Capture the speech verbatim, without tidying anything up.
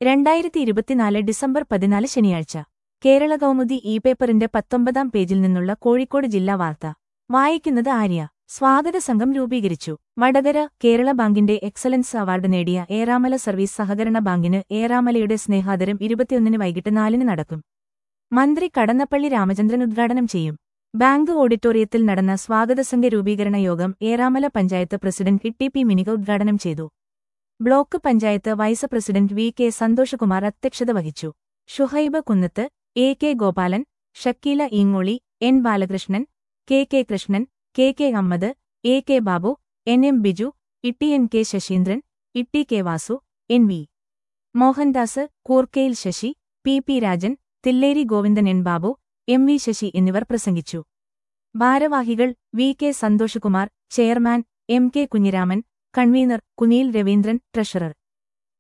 രണ്ടായിരത്തി ഇരുപത്തിനാല് ഡിസംബർ പതിനാല് ശനിയാഴ്ച കേരള കൗമുദി ഇ പേപ്പറിന്റെ പത്തൊമ്പതാം പേജിൽ നിന്നുള്ള കോഴിക്കോട് ജില്ലാ വാർത്ത വായിക്കുന്നത് ആര്യ. സ്വാഗത സംഘം രൂപീകരിച്ചു. വടകര. കേരള ബാങ്കിന്റെ എക്സലൻസ് അവാർഡ് നേടിയ ഏറാമല സർവീസ് സഹകരണ ബാങ്കിന് ഏറാമലയുടെ സ്നേഹാദരം ഇരുപത്തിയൊന്നിന് വൈകിട്ട് നാലിന് നടക്കും. മന്ത്രി കടന്നപ്പള്ളി രാമചന്ദ്രൻ ഉദ്ഘാടനം ചെയ്യും. ബാങ്ക് ഓഡിറ്റോറിയത്തിൽ നടന്ന സ്വാഗതസംഘ രൂപീകരണ യോഗം Eramala panchayat president T P Minika ഉദ്ഘാടനം ചെയ്തു. Block panchayat vice president V K Santhoshkumar അധ്യക്ഷത വഹിച്ചു. Shuhaib Kunnath, A K Gopalan, Shakeela Eengoli, N Balakrishnan, K K Krishnan, K K Ahammed, A K Babu, N M Biju, Itti N K Sasheendran, Itti K Vasu, N V Mohandas, Koorkkayil Sasi, P P Rajan, Thilleri Govindan, N Babu, M V Sasi എന്നിവർ പ്രസംഗിച്ചു. ഭാരവാഹികൾ V K Santhosh Kumar, chairman M K Kunhiraman, convener Kuniyil Ravindran, treasurer